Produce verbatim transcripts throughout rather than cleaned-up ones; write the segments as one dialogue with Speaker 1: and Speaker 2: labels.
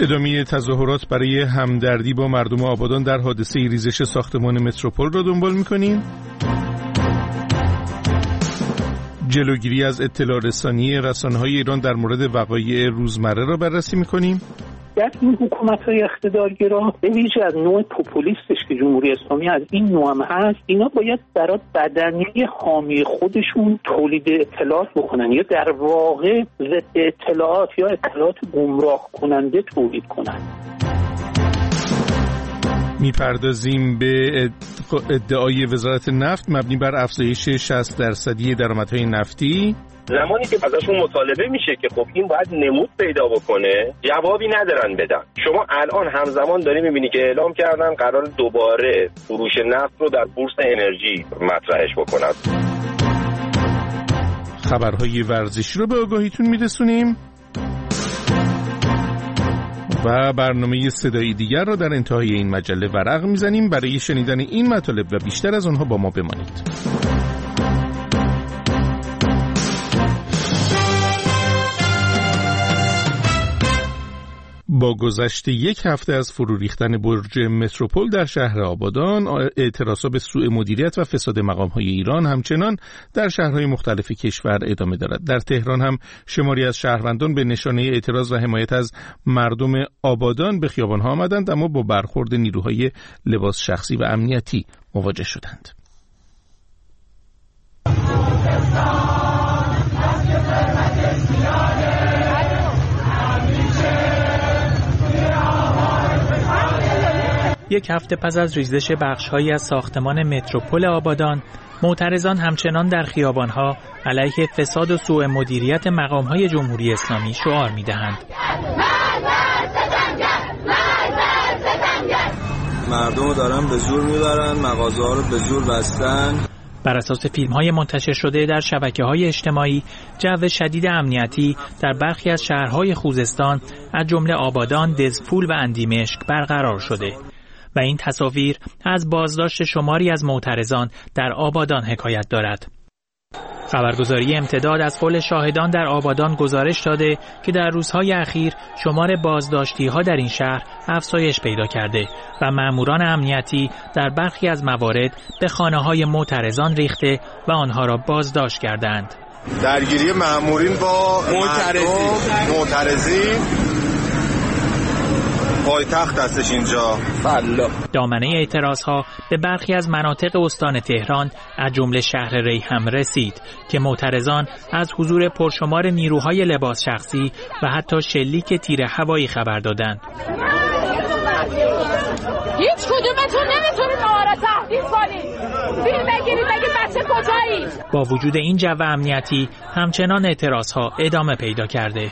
Speaker 1: ادامه تظاهرات برای همدردی با مردم آبادان در حادثه ریزش ساختمان متروپول را دنبال می‌کنیم. جلوگیری از اطلاع رسانی رسانه‌های ایران در مورد وقایع روزمره را بررسی می‌کنیم.
Speaker 2: در این حکومت‌های اقتدارگرا به ویژه از نوع پوپولیستش که جمهوری اسلامی از این نوع هم هست، اینا باید برای بدنه حامی خودشون تولید اطلاعات بکنن یا در واقع ضد اطلاعات یا اطلاعات گمراه کننده تولید کنن.
Speaker 1: میپردازیم به ادعای وزارت نفت مبنی بر افزایش شصت درصدی درآمدهای نفتی.
Speaker 3: زمانی که ازشون مطالبه میشه که خب این باید نمود پیدا بکنه، جوابی ندارن بدن. شما الان همزمان داری میبینی که اعلام کردن قرار دوباره فروش نفت رو در بورس انرژی مطرحش بکنن.
Speaker 1: خبرهای ورزشی رو به آگاهیتون میرسونیم و برنامه صدایی دیگر را در انتهای این مجله ورق میزنیم. برای شنیدن این مطالب و بیشتر از آنها با ما بمانید. با گذشت یک هفته از فرو ریختن برج متروپول در شهر آبادان، اعتراضها به سوء مدیریت و فساد مقام‌های ایران همچنان در شهرهای مختلف کشور ادامه دارد. در تهران هم شماری از شهروندان به نشانه اعتراض و حمایت از مردم آبادان به خیابان‌ها آمدند، اما با برخورد نیروهای لباس شخصی و امنیتی مواجه شدند.
Speaker 4: یک هفته پس از ریزش بخش‌هایی از ساختمان متروپول آبادان، معترضان همچنان در خیابان‌ها علیه فساد و سوء مدیریت مقام‌های جمهوری اسلامی شعار می‌دهند.
Speaker 5: مردم رو دارن به زور میبرن، مغازه‌ها رو به زور بستن.
Speaker 4: بر اساس فیلم‌های منتشر شده در شبکه‌های اجتماعی، جو شدید امنیتی در برخی از شهرهای خوزستان از جمله آبادان، دزفول و اندیمشک برقرار شده و این تصاویر از بازداشت شماری از معترضان در آبادان حکایت دارد. خبرگزاری امتداد از قول شاهدان در آبادان گزارش داده که در روزهای اخیر شمار بازداشتی‌ها در این شهر افزایش پیدا کرده و ماموران امنیتی در برخی از موارد به خانه‌های معترضان ریخته و آنها را بازداشت کردند.
Speaker 6: درگیری مامورین با معترضین پایتخت هستش اینجا.
Speaker 4: فلا. دامنه اعتراضها به برخی از مناطق استان تهران از جمله شهر ری هم رسید که معترضان از حضور پرشمار نیروهای لباس شخصی و حتی شلیک تیر هوایی خبر دادند.
Speaker 7: هیچ کدومتون نمیتونید ما را تهدید کنید. فیلم بگیرید بگید بچه کجایید.
Speaker 4: با وجود این جو امنیتی همچنان اعتراضها ادامه پیدا کرده.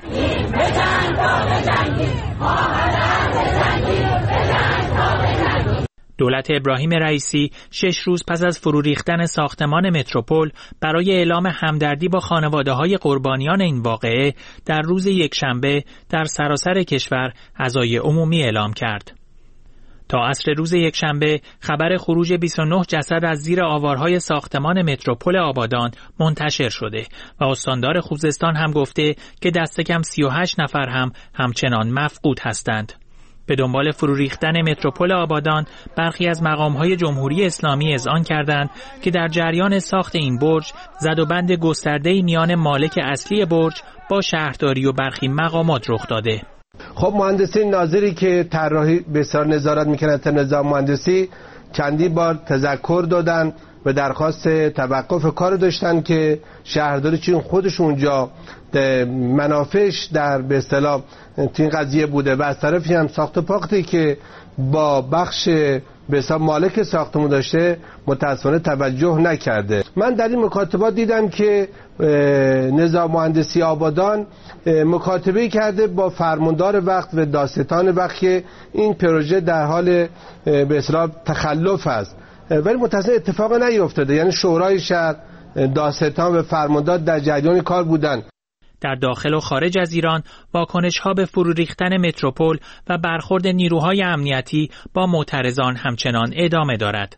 Speaker 4: دولت ابراهیم رئیسی شش روز پس از فرو ریختن ساختمان متروپول برای اعلام همدردی با خانواده‌های قربانیان این واقعه در روز یکشنبه در سراسر کشور عزای عمومی اعلام کرد. تا عصر روز یکشنبه خبر خروج بیست و نه جسد از زیر آوارهای ساختمان متروپول آبادان منتشر شده و استاندار خوزستان هم گفته که دست کم سی و هشت نفر هم همچنان مفقود هستند. به دنبال فرو ریختن متروپول آبادان، برخی از مقام‌های جمهوری اسلامی اذعان کردند که در جریان ساخت این برج زدوبند گسترده‌ای میان مالک اصلی برج با شهرداری و برخی مقامات رخ داده.
Speaker 8: خب مهندسین ناظری که طراحی بسیار نظارت میکنن تا نظام مهندسی چندی بار تذکر دادن و درخواست توقف کار داشتن که شهرداری چون خودش اونجا منافعش در به اصطلاح این قضیه بوده و از طرفی هم ساخت و پاختی که با بخش به حساب مالک ساختمون داشته متاسفانه توجه نکرده. من در این مکاتبات دیدم که نظام مهندسی آبادان مکاتبه کرده با فرماندار وقت و داستان وقت که این پروژه در حال به اصطلاح تخلف است، ولی متاسفانه اتفاق نیفتاده. یعنی شورای شهر، داستان و فرماندار در جریان کار بودن.
Speaker 4: در داخل و خارج از ایران واکنش‌ها به فرو ریختن متروپول و برخورد نیروهای امنیتی با معترضان همچنان ادامه دارد.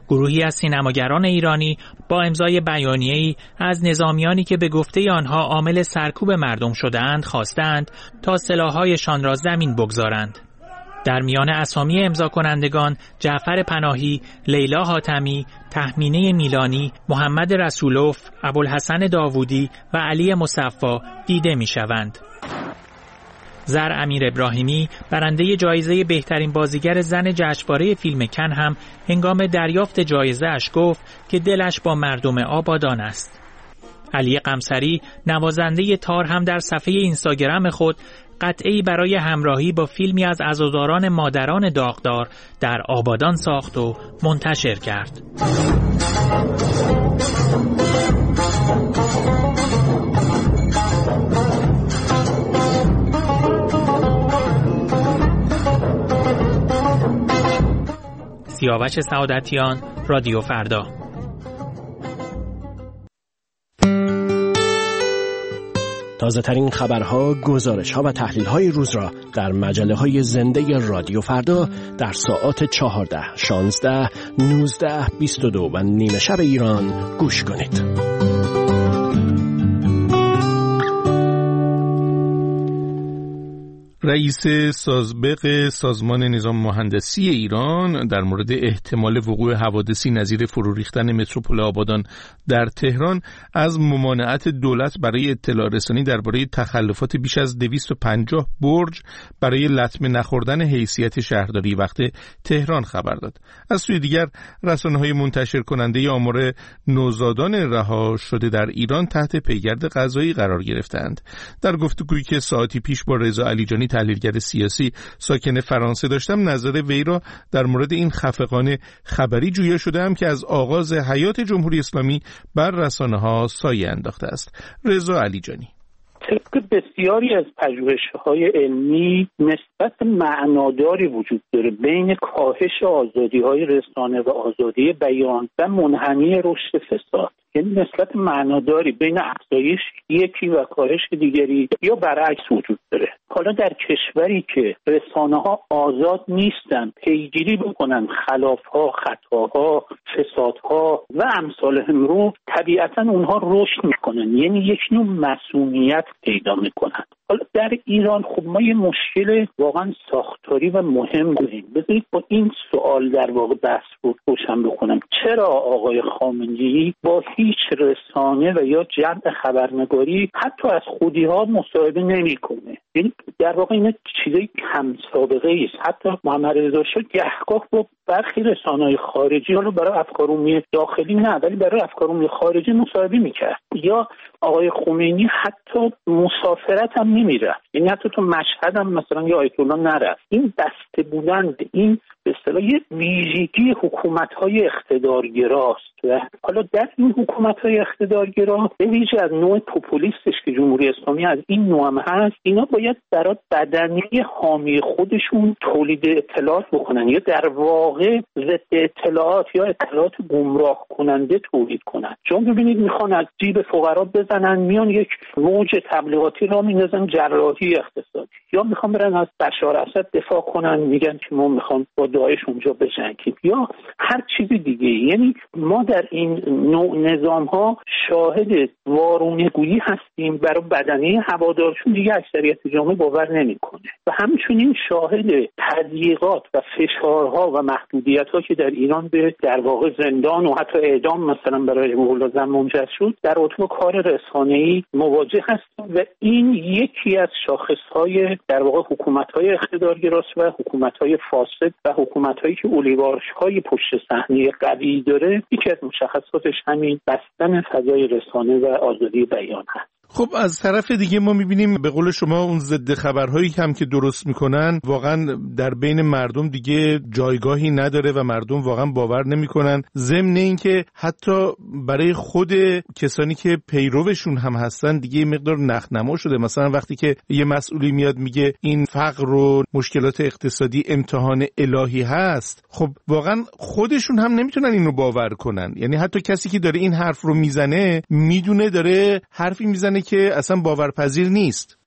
Speaker 4: گروهی از سینماگران ایرانی با امضای بیانیه‌ای از نظامیانی که به گفته آنها عامل سرکوب مردم شده‌اند خواستند تا سلاح‌هایشان را زمین بگذارند. در میان اسامی امضا کنندگان جعفر پناهی، لیلا حاتمی، تهمینه میلانی، محمد رسولوف، ابوالحسن داوودی و علی مصفا دیده می‌شوند. زر امیر ابراهیمی برنده جایزه بهترین بازیگر زن جشنواره فیلم کن هم هنگام دریافت جایزه اش گفت که دلش با مردم آبادان است. علی قمصری نوازنده تار هم در صفحه اینستاگرام خود قطعه‌ای برای همراهی با فیلمی از عزاداران مادران داغدار در آبادان ساخت و منتشر کرد. سیاوش سعادتیان، رادیو فردا.
Speaker 9: تازه ترین خبرها، گزارش‌ها و تحلیل‌های روز را در مجله‌های زنده رادیو فردا در ساعات چهارده، شانزده، نوزده، بیست و دو و نیمه شب ایران گوش کنید.
Speaker 1: رئیس سازبق سازمان نظام مهندسی ایران در مورد احتمال وقوع حوادثی نظیر فرو ریختن متروپول آبادان در تهران از ممانعت دولت برای اطلاع رسانی درباره تخلفات بیش از دویست و پنجاه برج برای لطمه نخوردن حیثیت شهرداری وقت تهران خبر داد. از سوی دیگر رسانه‌های منتشر کننده آمار نوزادان رها شده در ایران تحت پیگرد قضایی قرار گرفتند. در گفتگویی که ساعتی پیش با رضا علیجانی تحلیلگر سیاسی ساکن فرانسه داشتم، نظر وی را در مورد این خفقان خبری جویا شدم که از آغاز حیات جمهوری اسلامی بر رسانه‌ها سایه انداخته است. رضا علیجانی:
Speaker 2: طبق بسیاری از پژوهش‌های علمی نسبت معناداری وجود داره بین کاهش آزادی‌های رسانه و آزادی بیان و منحنی رشد فساد. یعنی نسبت معناداری بین افزایش یکی و کاهش دیگری یا برعکس وجود داره. حالا در کشوری که رسانه‌ها آزاد نیستن پیگیری بکنن خلاف‌ها، خطاها، فسادها و امثالهم رو، طبیعتاً اونها رشد میکنن، یعنی یک نوع مسئولیت پیدا میکنن. حالا در ایران خب ما یه مشکل واقعا ساختاری و مهم داریم. بذارید با این سوال در واقع بحث رو روشن بکنم. چرا آقای خامنه‌ای با هیچ رسانه و یا جمع خبرنگاری حتی از خودی‌ها مصاحبه نمی‌کنه؟ یعنی در واقع این چیزای کم سابقه است. حتی محمد رضا شاه گهگاه با برخی رسانه‌های خارجی، حالا برای افکار عمومی داخلی نه ولی برای افکار عمومی خارجی مصاحبه می‌کرد. یا آقای خمینی حتی مسافرت هم نمی‌رفت، یعنی حتی تو مشهد هم مثلا یا آیت الله نرفت. این بسته بودن، این به اصطلاح یه ویژگی حکومت‌های اقتدارگراست. و حالا در این حکومت‌های اقتدارگرا به ویژه از نوع پوپولیستش که جمهوری اسلامی از این نوع هم هست، اینا باید برای بدنه حامی خودشون تولید اطلاعات بکنن یا در واقع ضد اطلاعات یا اطلاعات گمراه کننده تولید کنن. چون ببینید میخوان از جیب فقرا بزنن، میان یک موج تبلیغاتی را میندازن جراحی اقتصادی، یا میخوان برن از بشار اسد دفاع کنن، میگن که ما میخوان با داعش اونجا بجنگیم یا هر چیزی دیگه. یعنی ما در این نوع نظام ها شاهد وارونه‌گویی هستیم برای بدنه هوادارشون، دیگه اکثریت جامعه باور نمیکنه، و همچنین شاهد تضییقات و فشارها و محدودیت‌ها که در ایران به در واقع زندان و حتی اعدام مثلا برای روح الله زن منجر شد در اتو کار رسانه‌ای مواجه هستیم. و این یکی از شاخص‌های در واقع حکومت‌های اقتدارگراست و حکومت‌های فاسد و حکومت‌هایی که اولیگارش‌های پشت صحنه قوی داره. یکی از مشخصاتش همین بستن فضای رسانه و آزادی بیان هست.
Speaker 1: خب از طرف دیگه ما میبینیم به قول شما اون ضد خبرهایی هم که درست میکنن واقعا در بین مردم دیگه جایگاهی نداره و مردم واقعا باور نمیکنن. ضمن اینکه حتی برای خود کسانی که پیروشون هم هستن دیگه مقدار نخنما شده. مثلا وقتی که یه مسئولی میاد میگه این فقر و مشکلات اقتصادی امتحان الهی هست، خب واقعا خودشون هم نمیتونن اینو باور کنن. یعنی حتی کسی که داره این حرف رو میزنه میدونه داره حرفی میزنه که اصلا باورپذیر نیست.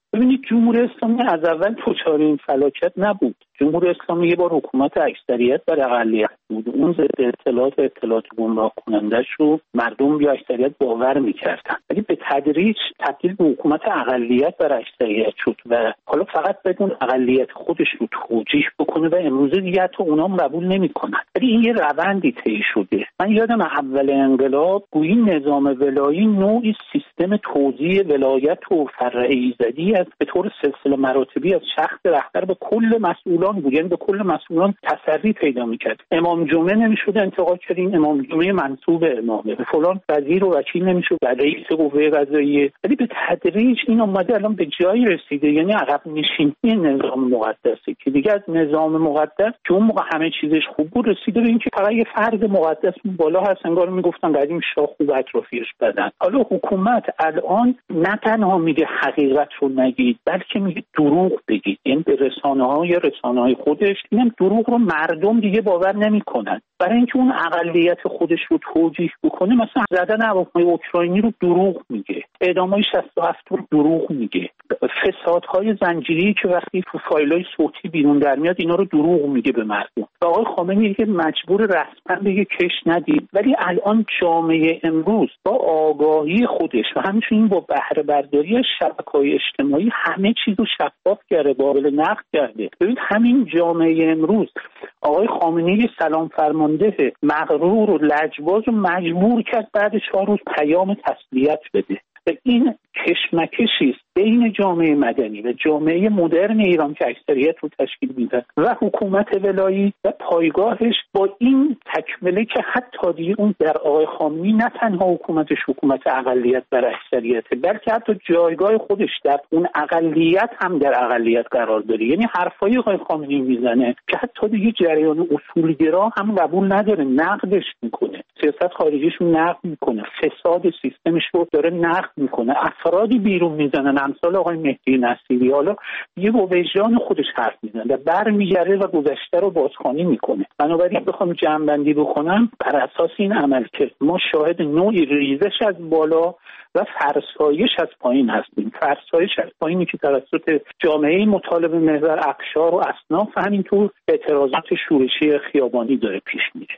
Speaker 2: ببینید جمهوری اسلامی از اول دچار این فلاکت نبود. جمهوری اسلامی یه بار حکومت اکثریت بر اقلیت بود. اون ضد اطلاعات اطلاعات گمراه کنندش رو مردم بی اکثریت باور میکردن، ولی به تدریج تبدیل به حکومت اقلیت بر اکثریت شد و حالا فقط بدون اقلیت خودش رو توجیه بکنه و امروزه دیگه حتی اونام قبول نمیکنن. ولی این یه روندی طی شده. من یادم اول انقلاب گویی نظام ولایی نوعی سیستم توزیع ولایت و فرع ایزدی است به طور سلسله مراتبی از شخص رهبر به کل مسئولان بود، یعنی به کل مسئولان تسری پیدا میکرد. امام جمعه نمیشد انتقاد کرد این امام جمعه منصوب امامه، به فلان وزیر و وکیل نمیشد و رئیس قوه قضاییه. ولی به تدریج این اومده الان به جایی رسیده، یعنی عقب نشینی نظام مقدسه که دیگه از نظام مقدس که اون موقع همه چیزش خوب بود رسیده به اینکه فقط یه فرد مقدس بالا هست، انگار میگفتن قدیم شاه خوب اطرافیش بدن. حالا حکومت الان نه تنها میگه حقیقت رو نگید، بلکه میگه دروغ بگید، یعنی به رسانه‌های رسانه‌های خودش اینم دروغ رو مردم دیگه باور نمی‌کنن. برای اینکه اون اقلیت خودش رو توجیه بکنه، مثلا زدن هواپیمای اوکراینی رو دروغ میگه، اعدام‌های شصت و هفت رو دروغ میگه، فسادهای زنجیری که وقتی تو فایل‌های صوتی بیرون در میاد اینا رو دروغ میگه به مردم. و آقای خامنه‌ای که مجبور رسما بگه کش ندید، ولی الان جامعه امروز با آگاهی خودش و همچنین با بهره برداری شبکه‌های اجتماعی همه چیز رو شفاف کرده، قابل نقد کرده. ببینید همین جامعه امروز آقای خامنه‌ای سلام فرمانده مغرور و لجباز رو مجبور کرد بعد چهار روز پیام تسلیت بده. و این کشمکشی است بین جامعه مدنی و جامعه مدرن ایران که اکثریت رو تشکیل میده و حکومت ولایی و پایگاهش، با این تکمله که حتی دیگه اون در آقای خامنه‌ای نه تنها حکومتش حکومت اقلیت بر اکثریته، بلکه حتی جایگاه خودش در اون اقلیت هم در اقلیت قرار داره. یعنی حرفای آقای خامنه‌ای میزنه که حتی دیگه جریان اصولگرا هم قبول نداره، نقدش میکنه، سیاست خارجیش رو نقد میکنه، فساد سیستمش رو داره نقد میکنه. افرادی بیرون میزنن امثال آقای مهدی نصیری، حالا یه با وجدان خودش حرف میزنه و برمیگرده و گذشته رو بازخوانی میکنه. بنابراین بخوام جمع‌بندی بکنم، بر اساس این عمل که ما شاهد نوعی ریزش از بالا و فرسایش از پایین هستیم. فرسایش از پایینی که توسط جامعه مطالبه محور، اقشار و اصناف همینطور اعتراضات شورشی خیابانی داره پیش میره.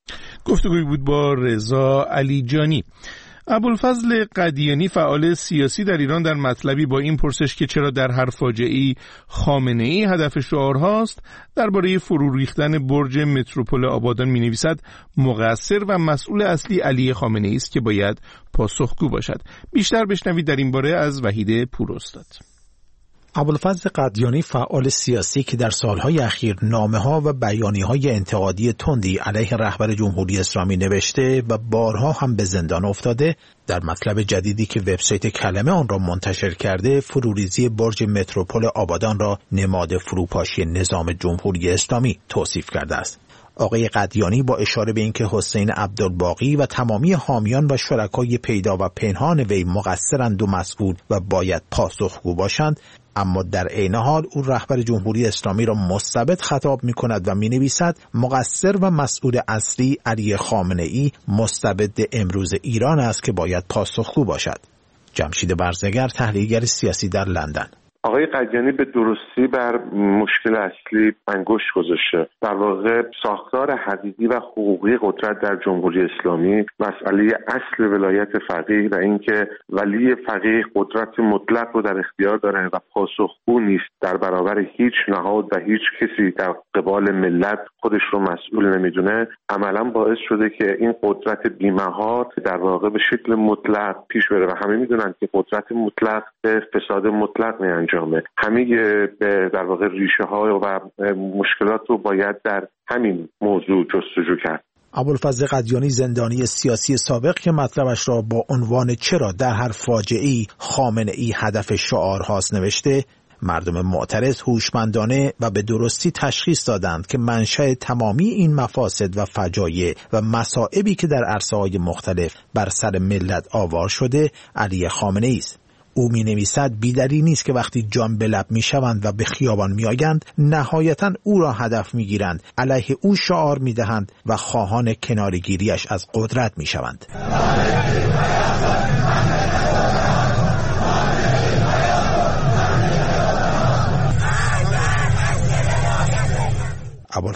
Speaker 1: گفتگوی بود با رضا علیجانی. ابوالفضل قدیانی فعال سیاسی در ایران در مطلبی با این پرسش که چرا در هر فاجعه‌ای خامنه‌ای هدف شعارهاست، درباره فرو ریختن برج متروپول آبادان می‌نویسد مقصر و مسئول اصلی علی خامنه‌ای است که باید پاسخگو باشد. بیشتر بشنوید در این باره از وحید پوراستاد.
Speaker 10: ابوالفضل قدیانی فعال سیاسی که در سالهای اخیر نامه‌ها و بیانیه‌های انتقادی تندی علیه رهبر جمهوری اسلامی نوشته و بارها هم به زندان افتاده، در مطلب جدیدی که وبسایت کلمه آن را منتشر کرده، فروریزی برج متروپول آبادان را نماد فروپاشی نظام جمهوری اسلامی توصیف کرده است. آقای قدیانی با اشاره به اینکه حسین عبدالباقی و تمامی حامیان و شرکای پیدا و پنهان وی مقصرند و مسئول و باید پاسخگو باشند، اما در عین حال او رهبر جمهوری اسلامی را مستبد خطاب می کند و می نویسد مقصر و مسئول اصلی علی خامنه‌ای مستبد امروز ایران است که باید پاسخگو باشد. جمشید برزگر، تحلیلگر سیاسی در لندن.
Speaker 11: آقای قدیانی به درستی بر مشکل اصلی انگشت گذاشته. در واقع ساختار حقیقی و حقوقی قدرت در جمهوری اسلامی، مسئله اصل ولایت فقیه و اینکه ولی فقیه قدرت مطلق رو در اختیار داره و پاسخگو نیست در برابر هیچ نهاد و هیچ کسی در قبال ملت خودش رو مسئول نمیدونه، عملا باعث شده که این قدرت بی‌مهار در واقع به شکل مطلق پیش بره و همه میدونن که قدرت مطلق به فساد مطلق میانجامه. همه به در واقع ریشه ها و مشکلات رو باید در همین موضوع جستجو کرد.
Speaker 10: ابوالفضل قدیانی زندانی سیاسی سابق که مطلبش را با عنوان چرا در هر فاجعه‌ای خامنه‌ای هدف شعارهاست نوشته، مردم معترض هوشمندانه و به درستی تشخیص دادند که منشأ تمامی این مفاسد و فجایع و مصائبی که در عرصه‌های مختلف بر سر ملت آوار شده علی خامنه‌ای است. او می نویسد بی‌دلیل نیست که وقتی جان به لب می شوند و به خیابان می آیند نهایتاً او را هدف می گیرند، علیه او شعار می دهند و خواهان کنارگیریش از قدرت می شوند.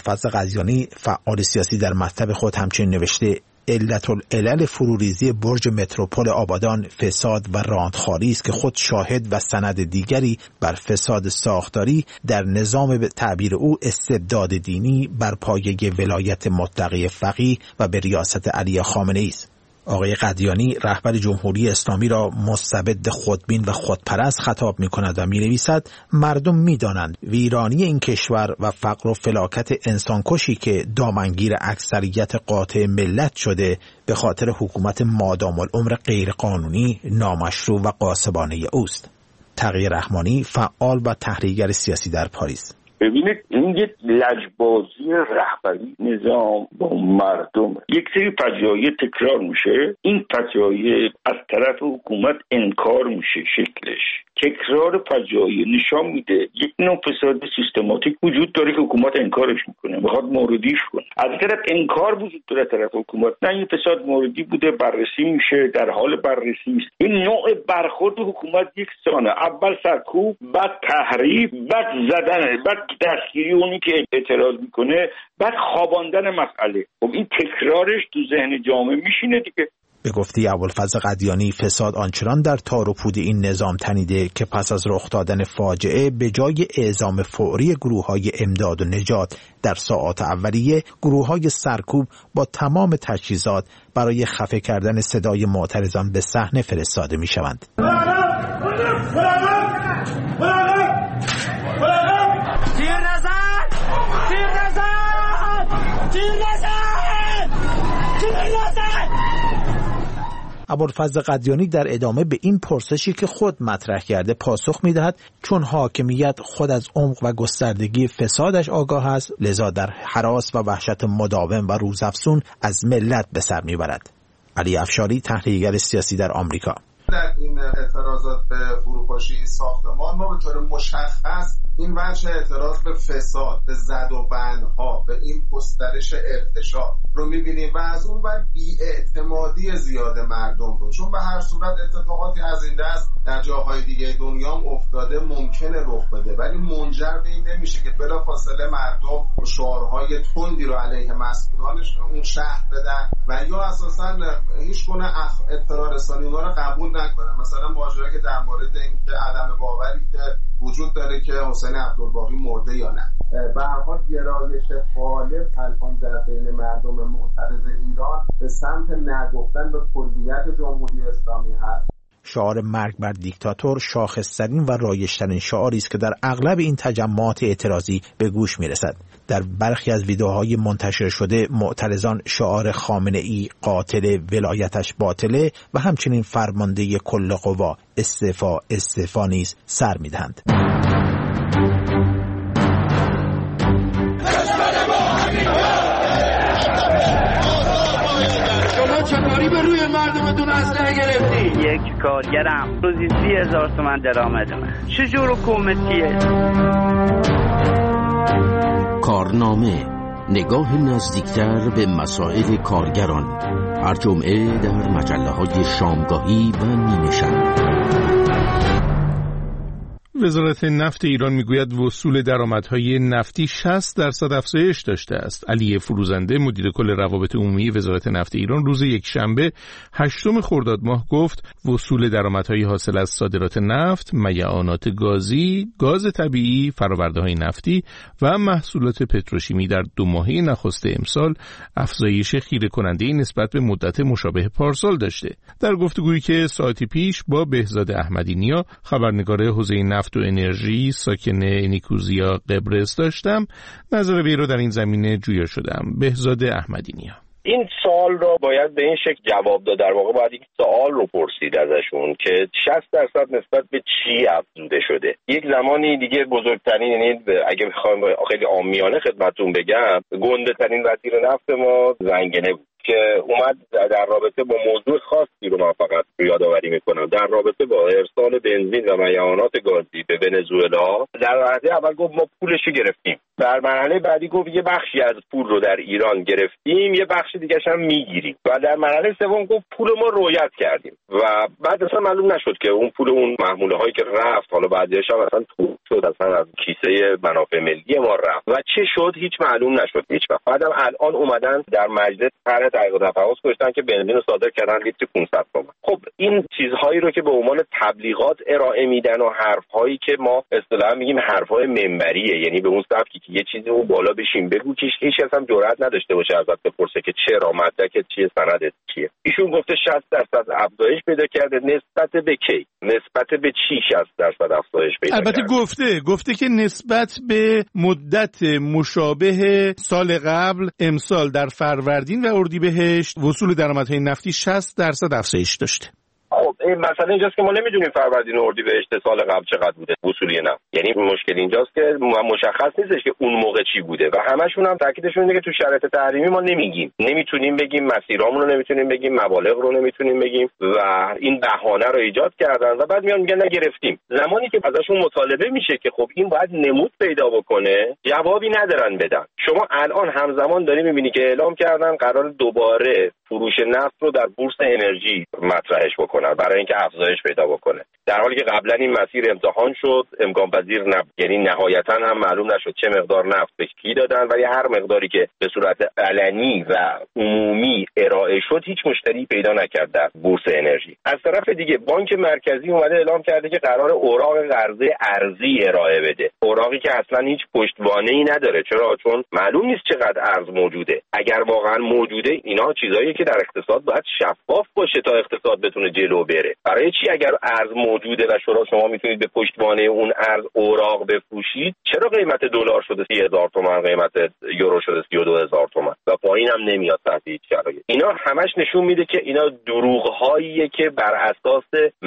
Speaker 10: ابوالفضل قدیانی فعال سیاسی در مطلب خود همچنین نوشته علت العلل فروریزی برج متروپول آبادان فساد و راندخواری است که خود شاهد و سند دیگری بر فساد ساختاری در نظام به تعبیر او استبداد دینی بر پایه ولایت مطلقه فقیه و به ریاست علی خامنه‌ای است. آقای قدیانی رهبر جمهوری اسلامی را مستبد خودبین و خودپرست خطاب می کند و می نویسد مردم می دانند ویرانی این کشور و فقر و فلاکت انسانکشی که دامنگیر اکثریت قاطع ملت شده به خاطر حکومت مادام العمر غیرقانونی، نامشروع و غاصبانه اوست. تقی رحمانی فعال و تحریرگر سیاسی در پاریس:
Speaker 12: ببینید این یک لجبازی رهبری نظام با مردم، یک سری فجایع تکرار میشه، این فجایع از طرف حکومت انکار میشه. شکلش تکرار فجایع نشان میده یک نوع فساد سیستماتیک وجود داره که حکومت انکارش میکنه، میخواد موردیش کنه. از طرف انکار وجود داره طرف حکومت، نه این فساد موردی بوده، بررسی میشه، در حال بررسی است. این نوع برخورد حکومت یک سانه، اول سرکوب، بعد تحریف، بعد زدن، بعد دستگیری اونی که اعتراض میکنه، بعد خواباندن مسئله. خب این تکرارش تو ذهن جامعه میشینه دیگه.
Speaker 10: به گفته ابوالفضل قدیانی فساد آنچنان در تار و پود این نظام تنیده که پس از رخ دادن فاجعه به جای اعزام فوری گروه‌های امداد و نجات در ساعات اولیه، گروه‌های سرکوب با تمام تجهیزات برای خفه کردن صدای معترضان به صحنه فرستاده می‌شوند. ابوالفضل قدیانی در ادامه به این پرسشی که خود مطرح کرده پاسخ می‌دهد چون حاکمیت خود از عمق و گستردگی فسادش آگاه است، لذا در هراس و وحشت مداوم و روزافزون از ملت به سر میبرد. علی افشاری تحلیلگر سیاسی در آمریکا:
Speaker 13: در این اعتراضات به فروپاشی این ساختمان ما به طور مشخص این وجه اعتراض به فساد، به زد و بندها، به این گسترش ارتشاء رو می‌بینیم و از اون ور بی‌اعتمادی زیاد مردم رو، چون به هر صورت اتفاقاتی از این دست در جاهای دیگه دنیا هم افتاده، ممکنه رخ بده، ولی منجر به این نمیشه که بلافاصله مردم شعارهای تندی رو علیه مسئولانش اون شهر بدن و یا اساساً هیچ گونه اطلاع رسانی اونها رو قبول نکنن. مثلا ماجرا که در مورد این که عدم باوری که وجود داره که حسین عبدالباقی مرده یا نه، به هر حال گرایش غالب الان در بین مردم معترض ایران به سمت نگفتن به کلیت جمهوری اسلامی هست.
Speaker 10: شعار مرگ بر دیکتاتور شاخص‌ترین و رایج‌ترین شعاری است که در اغلب این تجمعات اعتراضی به گوش می‌رسد. در برخی از ویدیوهای منتشر شده معترضان شعار خامنه‌ای قاتل، ولایتش باطله و همچنین فرمانده کل قوا استعفا استعفا نیز سر می‌دهند.
Speaker 14: چطوری به روی مردمتون اسلحه گرفتی؟
Speaker 15: یک کارگرم روزی سی هزار تومن درآمدمه. چه جور حکومتیه؟
Speaker 16: کارنامه، نگاه نزدیکتر به مسائل کارگران، هر جمعه در مجله‌های شامگاهی و نیمه شب.
Speaker 1: وزارت نفت ایران میگوید وصول درآمدهای نفتی شصت درصد افزایش داشته است. علی فروزنده مدیر کل روابط عمومی وزارت نفت ایران روز یکشنبه هشتم خرداد ماه گفت وصول درآمدهای حاصل از صادرات نفت، میعانات گازی، گاز طبیعی، فرآورده‌های نفتی و محصولات پتروشیمی در دو ماهه نخست امسال افزایش خیره کننده نسبت به مدت مشابه پارسال داشته. در گفتگویی که ساعتی پیش با بهزاد احمدی نیا خبرنگار حوزه نفت و انرژی ساکن نیکوزیا قبرس داشتم، نظر وی رو در این زمینه جویا شدم. بهزاد احمدی نیا:
Speaker 3: این سوال رو باید به این شکل جواب داد. در واقع باید یک سوال رو پرسید ازشون که شصت درصد نسبت به چی افزوده شده. یک زمانی دیگه بزرگترین، یعنی اگه بخوام خیلی عامیانه خدمتتون بگم، گنده ترین وزیر نفت ما زنگنه بود که اومد در رابطه با موضوع خاصی رو من فقط یادآوری میکنم، در رابطه با ارسال بنزین و میعانات گازی به ونزوئلا. در لحظه اول گفت ما پولش رو گرفتیم، در مرحله بعدی گفت یه بخشی از پول رو در ایران گرفتیم، یه بخش دیگه هم میگیریم و در مرحله سوم گفت پول ما رویت کردیم و بعد اصلا معلوم نشد که اون پول اون محموله هایی که رفت، حالا بعدیش هم اصلا تو شد اصلا از کیسه منافع ملی ما رفت و چه شد هیچ معلوم نشد هیچ وقت. بعدم الان اومدن در مجلس طرح تحقیق و تفحص گذاشتن که بنزین رو صادر کردن لیتر پانصد تومان. خب این چیزهایی رو که به عنوان تبلیغات ارائه میدن و حرفهایی که ما اصطلاحا میگیم حرفهای منبریه، یعنی به اون سبکی که یه چیزی اون بالا بشین بگو که هیچ کس هم جرئت نداشته باشه ازت بپرسه که چرا، مدرکت چیه، سندت چیه. ایشون گفته شصت درصد افزایش پیدا کرده. نسبت به کی؟ نسبت به چی شصت درصد افزایش پیدا
Speaker 1: البته
Speaker 3: کرده؟
Speaker 1: گفته گفته که نسبت به مدت مشابه سال قبل امسال در فروردین و اردیبهشت وصول درآمدهای نفتی شصت درصد افزایش داشته.
Speaker 3: خب این مسئله اینجاست که ما نمیدونیم فروردین و اردیبهشت سال قبل چقدر بوده وصولی نفت. یعنی مشکل اینجاست که مشخص نیستش که اون موقع چی بوده و همشون هم تاکیدشون اینه که تو شرایط تحریمی ما نمیگیم، نمیتونیم بگیم، مسیرامون رو نمیتونیم بگیم، مبالغ رو نمیتونیم بگیم و این بهانه رو ایجاد کردن و بعد میان میگن نگرفتیم. زمانی که ازشون مطالبه میشه که خب این باید نمود پیدا بکنه، جوابی ندارن بدن. شما الان همزمان داری میبینی که اعلام کردن قرار دوباره فروش نفت رو در بورس انرژی مطرحش بکنن برای اینکه افزایش پیدا بکنه، در حالی که قبلا این مسیر امتحان شد، امکان پذیر نبود. یعنی نهایتا هم معلوم نشد چه مقدار نفت به کی دادن، ولی هر مقداری که به صورت علنی و عمومی ارائه شد هیچ مشتری پیدا نکرد در بورس انرژی. از طرف دیگه بانک مرکزی اومده اعلام کرده که قرار اوراق قرضه ارزی ارائه بده، اوراقی که اصلا هیچ پشتوانه‌ای نداره. چرا؟ چون معلوم نیست چقدر ارز موجوده. اگر واقعا موجوده، اینا چیزایی که در اقتصاد باید شفاف باشه تا اقتصاد بتونه جلو بره. برای چی اگر ارز موجوده و شما شما میتونید به پشتوانه اون ارز اوراق بفروشید، چرا قیمت دلار شده سی هزار تومان، قیمت یورو شده سی و دو هزار تومان و پایین هم نمیاد تحت هیچ شرایطی؟ اینا همش نشون میده که اینا دروغ‌هاییه که بر اساس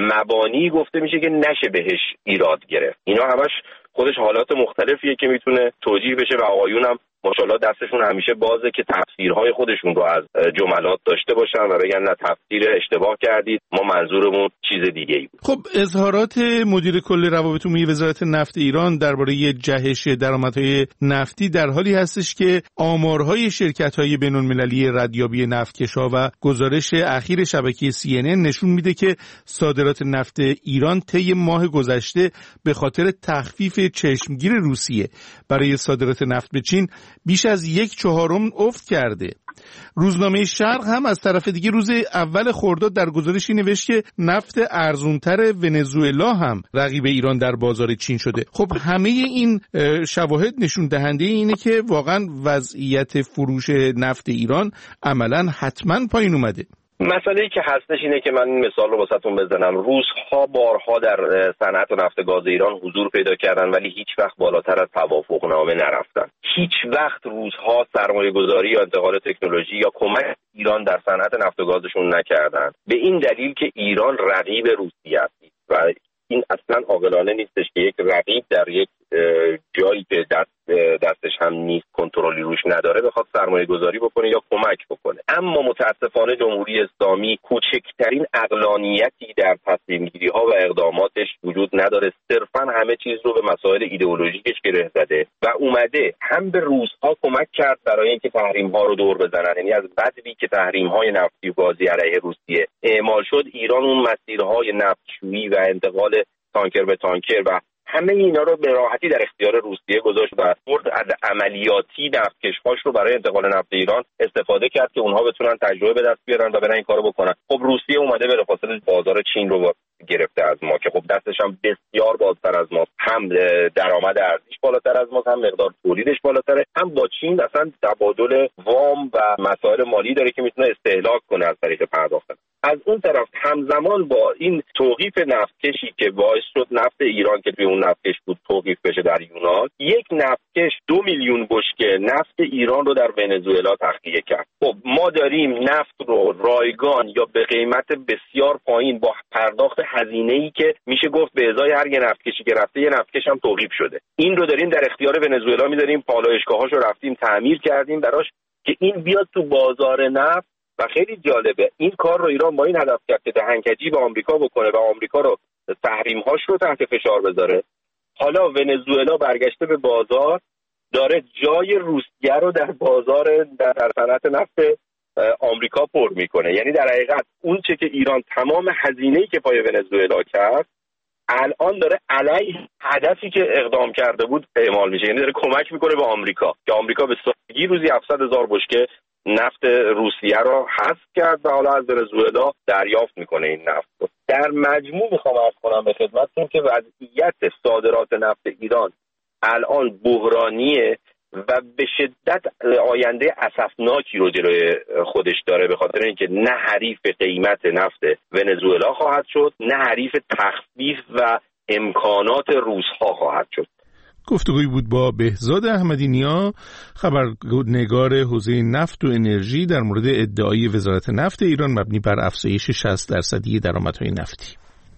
Speaker 3: مبانی گفته میشه که نشه بهش ایراد گرفت. اینا همش خودش حالات مختلفیه که میتونه توجیه بشه و آقایون هم ماشاءالله دستشون همیشه بازه که تفسیرهای خودشون رو از جملات داشته باشن و بگن نه تفسیر اشتباه کردید، ما منظورمون چیز دیگه ای بود.
Speaker 1: خب اظهارات مدیر کل روابط عمومی وزارت نفت ایران درباره جهش درآمدهای نفتی در حالی هستش که آمارهای شرکت‌های بین‌المللی ردیابی نفتکش‌ها و گزارش اخیر شبکه سی ان ان نشون میده که صادرات نفت ایران طی ماه گذشته به خاطر تخفیف چشمگیر روسیه برای صادرات نفت به چین بیش از یک چهارم افت کرده. روزنامه شرق هم از طرف دیگه روز اول خرداد در گزارشی نوشت که نفت ارزونتر ونزوئلا هم رقیب ایران در بازار چین شده. خب همه این شواهد نشون دهنده اینه که واقعا وضعیت فروش نفت ایران عملاً حتما پایین اومده.
Speaker 3: مسئله‌ای که هستش اینه که من این مثال رو واسهتون بزنم. روس‌ها بارها در صنعت نفت گاز ایران حضور پیدا کردن ولی هیچ وقت بالاتر از توافقنامه نرفتن. هیچ وقت روس‌ها سرمایه‌گذاری یا انتقال تکنولوژی یا کمک ایران در صنعت نفت و گازشون نکردن، به این دلیل که ایران رقیب روسیه است و این اصلا عاقلانه نیستش که یک رقیب در یک جایی که دست دستش هم نیست، کنترلی روش نداره، بخواد سرمایه گذاری بکنه یا کمک بکنه. اما متاسفانه جمهوری اسلامی کوچکترین عقلانیتی در تصمیم گیری ها و اقداماتش وجود نداره، صرفا همه چیز رو به مسائل ایدئولوژیکش گره زده و اومده هم به روس‌ها کمک کرد برای اینکه تحریم ها رو دور بزنن. یعنی از بدوی که تحریم های نفتی و گازی علیه روسیه اعمال شد، ایران اون مسیرهای نفتشویی و انتقال تانکر به تانکر و همه اینا رو به راحتی در اختیار روسیه گذاشت و برد از عملیاتی نفتکش‌هاش رو برای انتقال نفت ایران استفاده کرد که اونها بتونن تجربه به دست بیارن و برن این کارو بکنن. خب روسیه اومده بلافاصله بازار چین رو گرفته از ما که خب دستش هم بسیار بازتر از ما، هم درآمد ارزیش بالاتر از ما، هم مقدار تولیدش بالاتره، هم با چین اصلا تبادل وام و مسائل مالی داره که میتونه استهلاک کنه از طریق پرداخت. از اون طرف همزمان با این توقیف نفتکشی که باعث شد نفت ایران که توی اون نفتکش بود توقیف بشه در یونان، یک نفتکش دو میلیون بشکه نفت ایران رو در ونزوئلا تخلیه کرد. خب ما داریم نفت رو رایگان یا به قیمت بسیار پایین با پرداخت هزینه‌ای که میشه گفت به ازای هر یه نفتکشی که رفته یه نفتکش هم توقیف شده، این رو داریم در اختیار ونزوئلا میذاریم، پالایشگاهاشو رفتیم تعمیر کردیم براش که این بیاد تو بازار نفت. و خیلی جالبه این کار رو ایران با این هدف کرد که دهنکجی به آمریکا بکنه و آمریکا رو تحریم‌هاش رو تحت فشار بذاره. حالا ونزوئلا برگشته به بازار داره جای روسیه رو در بازار در صنعت نفت آمریکا پر میکنه. یعنی در حقیقت اون چه که ایران تمام هزینه‌ای که پای ونزوئلا کرد الان داره علیه هدفی که اقدام کرده بود اعمال میشه. یعنی داره کمک میکنه به آمریکا که آمریکا به سادگی روزی هفتصد هزار بشکه نفت روسیه رو حذف کرد و حالا از ونزوئلا دریافت میکنه این نفت رو. در مجموع میخوام عرض کنم به خدمتتون که وضعیت صادرات نفت ایران الان بحرانیه و به شدت آینده اسفناکی رو جلوی خودش داره، به خاطر اینکه نه حریف قیمت نفت ونزوئلا خواهد شد، نه حریف تخفیف و امکانات روس‌ها خواهد شد.
Speaker 1: گفتگویی بود با بهزاد احمدی نیا، خبرنگار حوزه نفت و انرژی، در مورد ادعای وزارت نفت ایران مبنی بر افزایش شصت درصدی درآمدهای نفتی.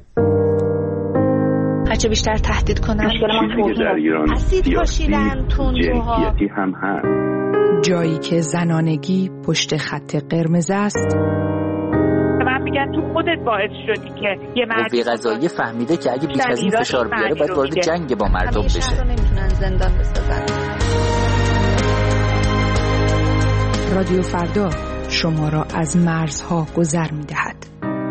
Speaker 17: هرچه بیشتر تهدید کنن
Speaker 12: مشکل ما در ایران
Speaker 17: اسید پاشیدن، تندروها
Speaker 12: هم هست.
Speaker 18: جایی که زنانگی پشت خط قرمز است.
Speaker 7: من میگن تو خودت باعث شدی که یه مرد
Speaker 19: قوه قضاییه فهمیده که اگه بیش از این فشار بیاره باید وارد جنگ با مردم بشه.
Speaker 17: همیشه نمیتونن زندان بسازن.
Speaker 18: رادیو فردا شما را از مرزها گذر میدهد.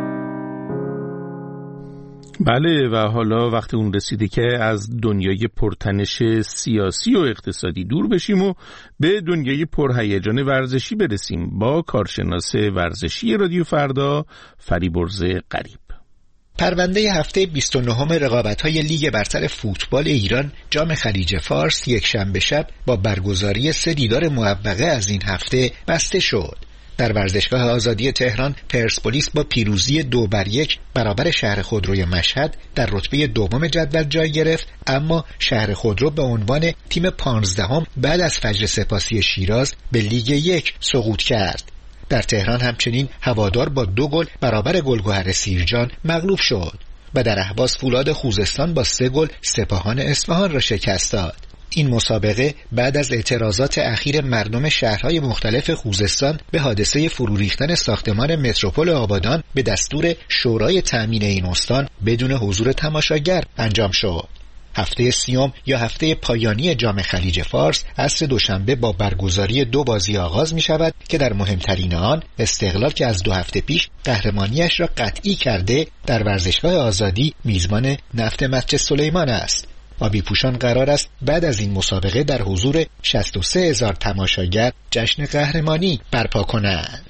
Speaker 1: بله و حالا وقت اون رسیده که از دنیای پرتنش سیاسی و اقتصادی دور بشیم و به دنیای پرهیجان ورزشی برسیم با کارشناس ورزشی رادیو فردا فریبرز غریب.
Speaker 20: پرونده هفته بیست و نه رقابت‌های لیگ برتر فوتبال ایران جام خلیج فارس یک شنبه شب با برگزاری سه دیدار موقعه از این هفته بسته شد. در ورزشگاه آزادی تهران پرسپولیس با پیروزی دو بر یک برابر شهر خودروی مشهد در رتبه دوم جدول جای گرفت، اما شهر خودرو به عنوان تیم پانزدهم بعد از فجر سپاسی شیراز به لیگ یک سقوط کرد. در تهران همچنین هوادار با دو گل برابر گلگهر سیرجان مغلوب شد و در اهواز فولاد خوزستان با سه گل سپاهان اصفهان را شکست داد. این مسابقه بعد از اعتراضات اخیر مردم شهرهای مختلف خوزستان به حادثه فرو ریختن ساختمان متروپول آبادان به دستور شورای تأمین این استان بدون حضور تماشاگر انجام شد. هفته سیوم یا هفته پایانی جام خلیج فارس عصر دوشنبه با برگزاری دو بازی آغاز می شود که در مهمترین آن استقلال که از دو هفته پیش قهرمانیش را قطعی کرده در ورزشگاه آزادی میزبان نفت مسجد سلیمان است. آبی پوشان قرار است بعد از این مسابقه در حضور شصت و سه هزار تماشاگر جشن قهرمانی برپا کنند.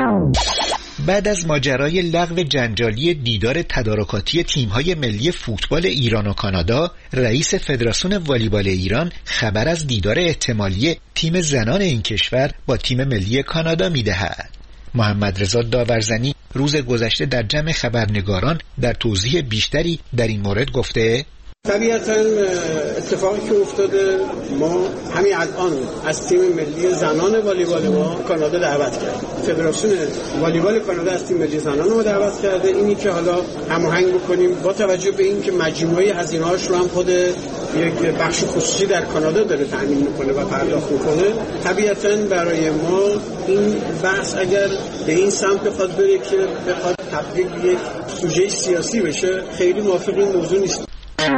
Speaker 20: بعد از ماجرای لغو جنجالی دیدار تدارکاتی تیم‌های ملی فوتبال ایران و کانادا، رئیس فدراسیون والیبال ایران خبر از دیدار احتمالی تیم زنان این کشور با تیم ملی کانادا می‌دهد. محمد رضا داورزنی روز گذشته در جمع خبرنگاران در توضیح بیشتری در این مورد گفته:
Speaker 21: طبیعتاً اتفاقی که افتاده ما همین الان از تیم ملی زنان والیبال ما کانادا دعوت کرد. فدراسیون والیبال کانادا از تیم ملی زنان ما دعوت کرده، اینی که حالا هماهنگ بکنیم با توجه به این که مجموعه هزینه‌هاش رو هم خود یک بخش خصوصی در کانادا داره تامین میکنه و پرداخت میکنه. طبیعتاً برای ما این بحث اگر به این سمت بخواد بره که بخواد تبدیل به یک سوژه سیاسی بشه، خیلی موافق این موضوع نیست.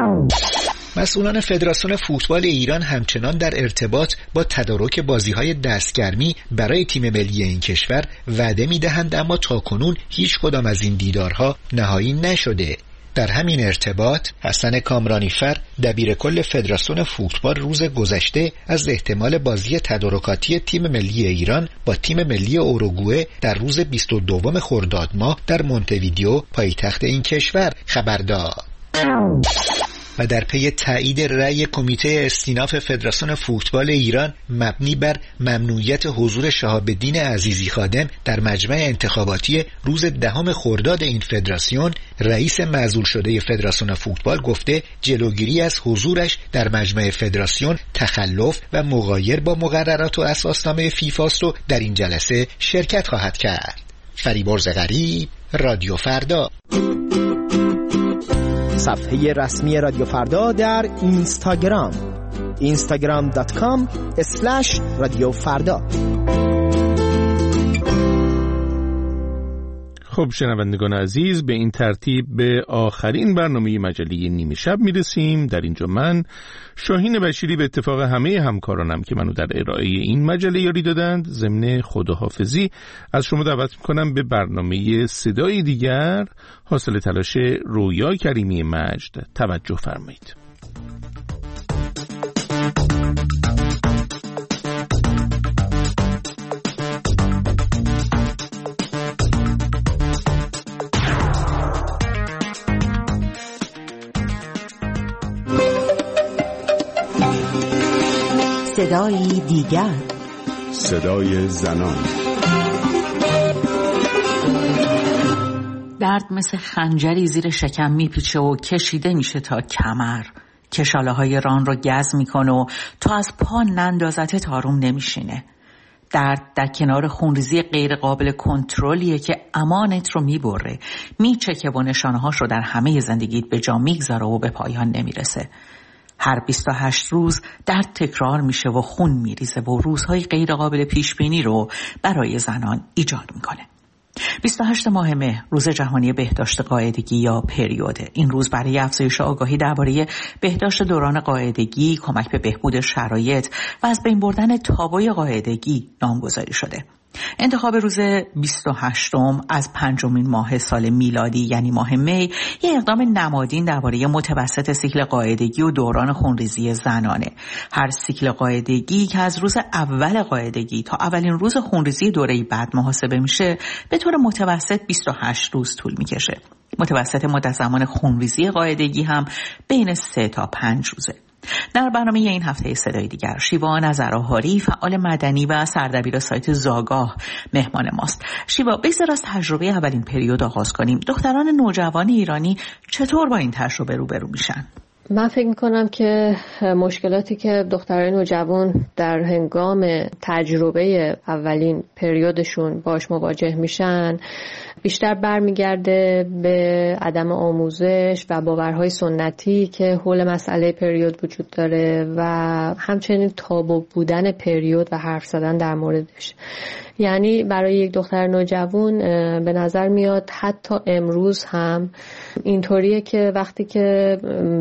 Speaker 20: مسئولان فدراسیون فوتبال ایران همچنان در ارتباط با تدارک بازی‌های دستگرمی برای تیم ملی این کشور وعده می‌دهند، اما تاکنون هیچ کدام از این دیدارها نهایی نشده. در همین ارتباط حسن کامرانیفر دبیر کل فدراسیون فوتبال روز گذشته از احتمال بازی تدارکاتی تیم ملی ایران با تیم ملی اوروگوئه در روز بیست و دوم خرداد ماه در مونته‌ویدئو پایتخت این کشور خبر داد. و در پی تایید رأی کمیته استیناف فدراسیون فوتبال ایران مبنی بر ممنوعیت حضور شهاب الدین عزیزی خادم در مجمع انتخاباتی روز دهم خرداد این فدراسیون، رئیس معزول شده فدراسیون فوتبال گفته جلوگیری از حضورش در مجمع فدراسیون تخلف و مغایر با مقررات و اساسنامه فیفا است و در این جلسه شرکت خواهد کرد. فریبرز غریب، رادیو فردا.
Speaker 22: صفحه رسمی رادیو فردا در اینستاگرام اینستاگرام دات کام اسلش رادیو فردا.
Speaker 1: خب شنوندگان عزیز، به این ترتیب به آخرین برنامه مجله نیمه شب میرسیم. در اینجا من شاهین بشیری به اتفاق همه همکارانم که منو در ارائه این مجله یاری دادند ضمن خداحافظی از شما دعوت میکنم به برنامه صدای دیگر حاصل تلاش رویا کریمی مجد توجه فرمایید.
Speaker 5: صدای دیگر،
Speaker 6: صدای زنان.
Speaker 5: درد مثل خنجری زیر شکم میپیچه و کشیده میشه تا کمر. کشاله های ران رو گز میکنه و تو از پا نندازته تاروم نمیشینه. درد در کنار خونریزی غیر قابل کنترلیه که امانت رو میبره، میچکه و نشانهاش رو در همه زندگیت به جا میگذاره و به پایان نمیرسه. هر بیست و هشت روز درد تکرار میشه و خون میریزه و روزهای غیر قابل پیش بینی رو برای زنان ایجاد میکنه. بیست و هشتم ماه مهر روز جهانی بهداشت قاعدگی یا پریوده. این روز برای افزایش آگاهی درباره بهداشت دوران قاعدگی، کمک به بهبود شرایط و از بین بردن تابوی قاعدگی نامگذاری شده. انتخاب روز بیست و هشتم از پنجمین ماه سال میلادی یعنی ماه می یک اقدام نمادین درباره متوسط سیکل قاعدگی و دوران خونریزی زنانه. هر سیکل قاعدگی که از روز اول قاعدگی تا اولین روز خونریزی دوره بعد محاسبه میشه به طور متوسط بیست و هشت روز طول میکشه. متوسط مدت زمان خونریزی قاعدگی هم بین سه تا پنج روزه. در برنامه این هفته صدای دیگر شیوا نظرآهاری، فعال مدنی و سردبیر سایت زاگاه مهمان ماست. شیوا، بگذار از تجربه اولین پریود آغاز کنیم. دختران نوجوان ایرانی چطور با این تجربه روبرو میشن؟
Speaker 23: من فکر میکنم که مشکلاتی که دختران نوجوان در هنگام تجربه اولین پریودشون باش مواجه میشن بیشتر برمیگرده به عدم آموزش و باورهای سنتی که حول مسئله پریود وجود داره و همچنین تابو بودن پریود و حرف زدن در موردش. یعنی برای یک دختر نوجوان به نظر میاد حتی امروز هم اینطوریه که وقتی که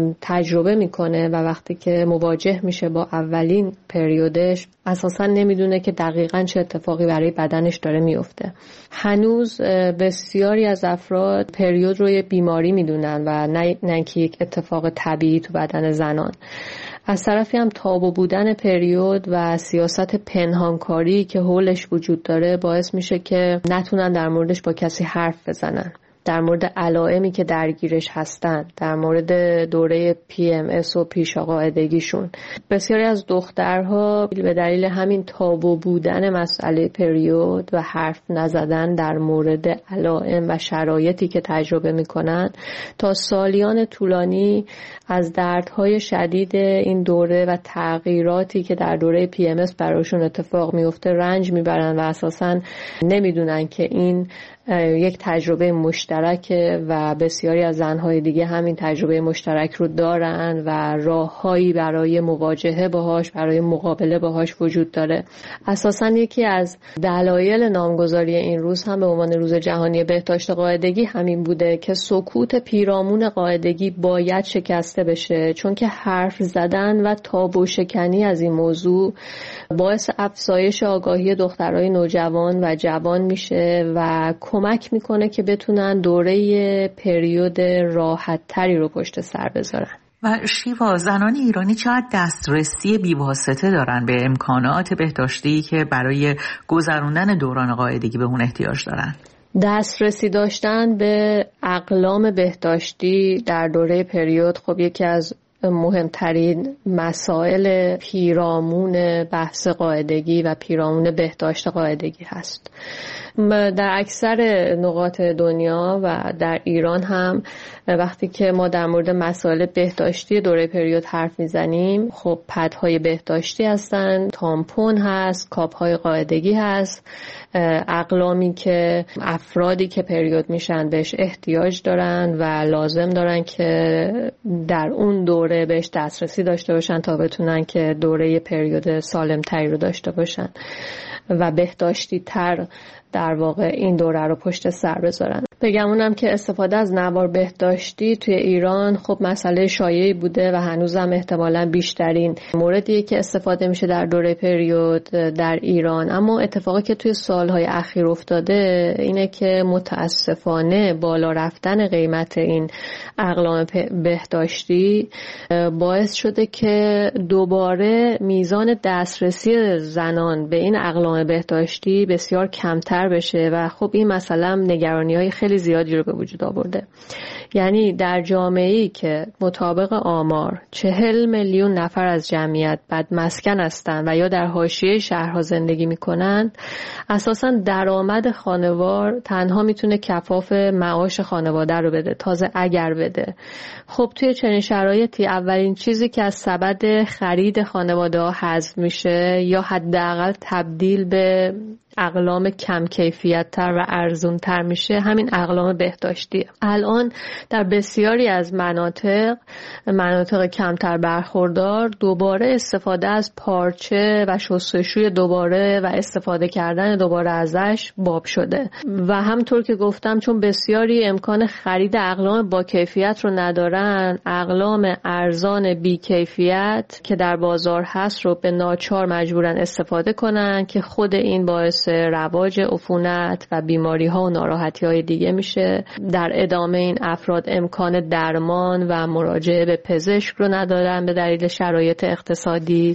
Speaker 23: تجربه میکنه و وقتی که مواجه میشه با اولین پریودش اساسا نمیدونه که دقیقاً چه اتفاقی برای بدنش داره میفته. هنوز بسیاری از افراد پریود رو یه بیماری میدونن و نه اینکه یک اتفاق طبیعی تو بدن زنان. از طرفی هم تابو بودن پریود و سیاست پنهانکاری که حولش وجود داره باعث میشه که نتونن در موردش با کسی حرف بزنن، در مورد علائمی که درگیرش هستن، در مورد دوره پی ام اس و پیش قاعدگیشون. بسیاری از دخترها به دلیل همین تابو بودن مسئله پریود و حرف نزدن در مورد علائم و شرایطی که تجربه میکنن تا سالیان طولانی از دردهای شدید این دوره و تغییراتی که در دوره پی ام اس براشون اتفاق میفته رنج میبرن و اساساً نمیدونن که این یک تجربه مشترکه و بسیاری از زنهای دیگه همین تجربه مشترک رو دارن و راههایی برای مواجهه باهاش، برای مقابله باهاش وجود داره. اساساً یکی از دلایل نامگذاری این روز هم به عنوان روز جهانی بهداشت قاعدگی همین بوده که سکوت پیرامون قاعدگی باید شکسته بشه، چون که حرف زدن و تابو شکنی از این موضوع باعث افزایش آگاهی دخترای نوجوان و جوان میشه و کمک میکنه که بتونن دوره پریود راحت تری رو پشت سر بذارن.
Speaker 5: و شیوا، زنان ایرانی چقدر دسترسی بی‌واسطه دارن به امکانات بهداشتی که برای گذروندن دوران قاعدگی به اون احتیاج دارن؟
Speaker 23: دسترسی داشتن به اقلام بهداشتی در دوره پریود خب یکی از مهمترین مسائل پیرامون بحث قاعدگی و پیرامون بهداشت قاعدگی هست. در اکثر نقاط دنیا و در ایران هم وقتی که ما در مورد مسائل بهداشتی دوره پریود حرف میزنیم خب پدهای بهداشتی هستن، تامپون هست، کاپهای قاعدگی هست، اقلامی که افرادی که پریود میشن بهش احتیاج دارن و لازم دارن که در اون دوره بهش دسترسی داشته باشن تا بتونن که دوره پریود سالم تری رو داشته باشن و بهداشتی تر در واقع این دوره رو پشت سر بذارن. بگمونم که استفاده از نوار بهداشتی توی ایران خب مسئله شایعی بوده و هنوزم احتمالاً بیشترین موردیه که استفاده میشه در دوره پریود در ایران. اما اتفاقی که توی سالهای اخیر افتاده اینه که متاسفانه بالا رفتن قیمت این اقلام بهداشتی باعث شده که دوباره میزان دسترسی زنان به این اقلام بهداشتی بسیار کمتر بشه و خب این مثلا نگرانی‌های خیلی زیادی رو به وجود آورده. یعنی در جامعه‌ای که مطابق آمار چهل میلیون نفر از جمعیت بدمسکن هستند و یا در حاشیه شهرها زندگی میکنن، اساساً درآمد خانوار تنها میتونه کفاف معاش خانواده رو بده، تازه اگر بده. خب توی چنین شرایطی اولین چیزی که از سبد خرید خانواده ها حذف میشه یا حداقل تبدیل به اقلام کم کیفیت تر و ارزون تر میشه همین اقلام بهداشتیه. الان در بسیاری از مناطق مناطق کمتر برخوردار دوباره استفاده از پارچه و شستشوی دوباره و استفاده کردن دوباره ازش باب شده و همطور که گفتم چون بسیاری امکان خرید اقلام با کیفیت رو ندارن، اقلام ارزان بی کیفیت که در بازار هست رو به ناچار مجبورن استفاده کنن که خود این باعث رواج عفونت و بیماری ها و ناراحتی های دیگه میشه. در ادامه این افراد امکان درمان و مراجعه به پزشک رو ندارن به دلیل شرایط اقتصادی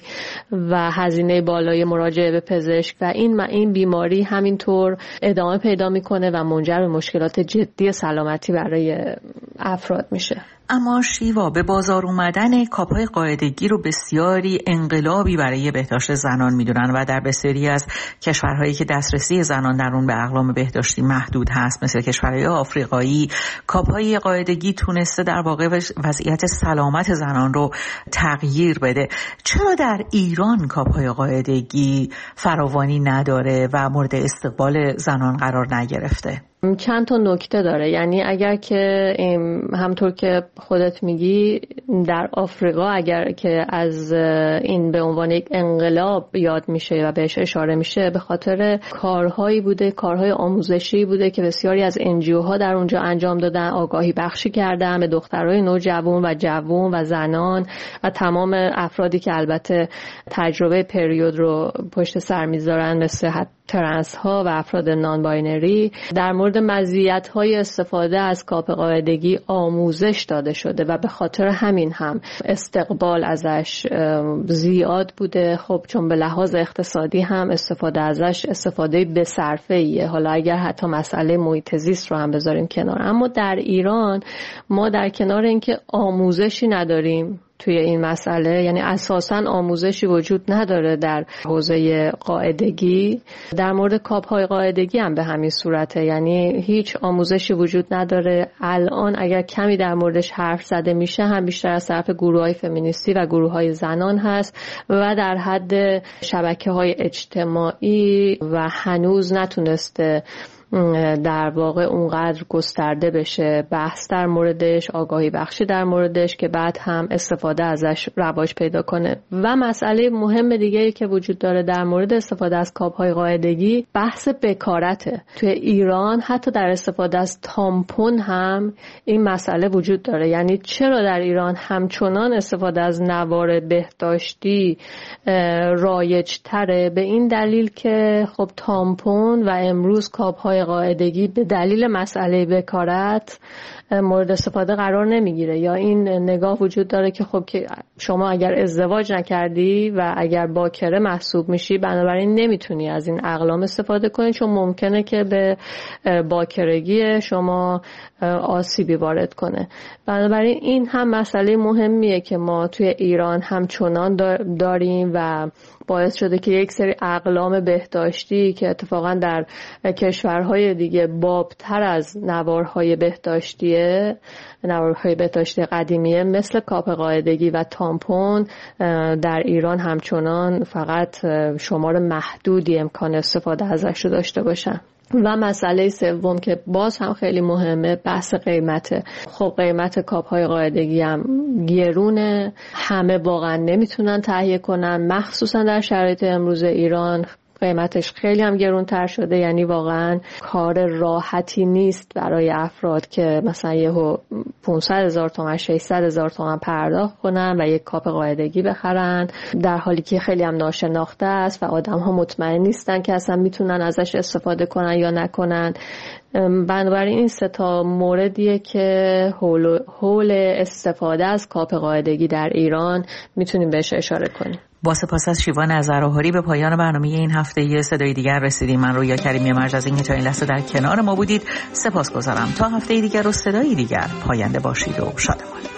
Speaker 23: و هزینه بالای مراجعه به پزشک و این این بیماری همینطور ادامه پیدا میکنه و منجر به مشکلات جدی سلامتی برای افراد میشه.
Speaker 5: اما شیوا، به بازار اومدن کاپ‌های قاعدگی رو بسیاری انقلابی برای بهداشت زنان میدونن و در بسیاری از کشورهایی که دسترسی زنان در اون به اقلام بهداشتی محدود هست مثل کشورهای آفریقایی، کاپ‌های قاعدگی تونسته در واقع وضعیت سلامت زنان رو تغییر بده. چرا در ایران کاپ‌های قاعدگی فراوانی نداره و مورد استقبال زنان قرار نگرفته؟
Speaker 23: چند تا نکته داره. یعنی اگر که همطور که خودت میگی در آفریقا اگر که از این به عنوان یک انقلاب یاد میشه و بهش اشاره میشه به خاطر کارهایی بوده، کارهای آموزشی بوده که بسیاری از انجیو ها در اونجا انجام دادن، آگاهی بخشی کردن به دخترای نوجوان و جوان و زنان و تمام افرادی که البته تجربه پریود رو پشت سر میذارن مثل ترنس ها و افراد نان باینری. در مورد مزیت های استفاده از کاپ قاعدگی آموزش داده شده و به خاطر همین هم استقبال ازش زیاد بوده. خب چون به لحاظ اقتصادی هم استفاده ازش استفاده به صرفه ایه، حالا اگر حتی مسئله محیط زیست رو هم بذاریم کنار. اما در ایران ما در کنار اینکه آموزشی نداریم توی این مسئله، یعنی اساساً آموزشی وجود نداره در حوزه قاعدگی، در مورد کاپ‌های قاعدگی هم به همین صورته، یعنی هیچ آموزشی وجود نداره. الان اگر کمی در موردش حرف زده میشه هم بیشتر از طرف گروه‌های فمینیستی و گروه‌های زنان هست و در حد شبکه‌های اجتماعی و هنوز نتونسته در واقع اونقدر گسترده بشه بحث در موردش، آگاهی بخشی در موردش که بعد هم استفاده ازش رواج پیدا کنه. و مسئله مهم دیگه‌ای که وجود داره در مورد استفاده از کاپ‌های قاعدگی بحث بکارته. توی ایران حتی در استفاده از تامپون هم این مسئله وجود داره. یعنی چرا در ایران همچنان استفاده از نوار بهداشتی رایج تره؟ به این دلیل که خب تامپون و امروز کاپ‌های قاعدگی به دلیل مسئله بکارت مورد استفاده قرار نمیگیره، یا این نگاه وجود داره که خب که شما اگر ازدواج نکردی و اگر باکره محسوب میشی بنابراین نمیتونی از این اقلام استفاده کنی چون ممکنه که به باکرگی شما آسیبی وارد کنه. بنابراین این هم مسئله مهمیه که ما توی ایران همچنان داریم و باعث شده که یک سری اقلام بهداشتی که اتفاقا در کشورهای دیگه بابتر از نوارهای بهداشتیه، نوارهای بهداشتی قدیمیه مثل کاپ قاعدگی و تامپون، در ایران همچنان فقط شمار محدودی امکان استفاده ازش رو داشته باشن. و مسئله سوم که باز هم خیلی مهمه بحث قیمته. خب قیمت کاپ‌های قاعدگی هم گرونه، همه واقعا نمیتونن تهیه کنن، مخصوصا در شرایط امروز ایران قیمتش خیلی هم گرونتر شده، یعنی واقعا کار راحتی نیست برای افراد که مثلا یهو پانصد هزار تومان ششصد هزار تومان پرداخت کنن و یک کاپ قاعدگی بخرن، در حالی که خیلی هم ناشناخته است و آدم ها مطمئن نیستن که اصلا میتونن ازش استفاده کنن یا نکنن. بنابراین این سه تا موردیه که حول, حول استفاده از کاپ قاعدگی در ایران میتونیم بهش اشاره کنیم.
Speaker 5: با سپاس از شیوان ازراهاری به پایان برنامه این هفته یه صدای دیگر رسیدیم. من رویا کریمی مرج از اینکه تا این لحظه در کنار ما بودید سپاسگزارم. تا هفته دیگر و صدای دیگر پاینده باشید و شادمان.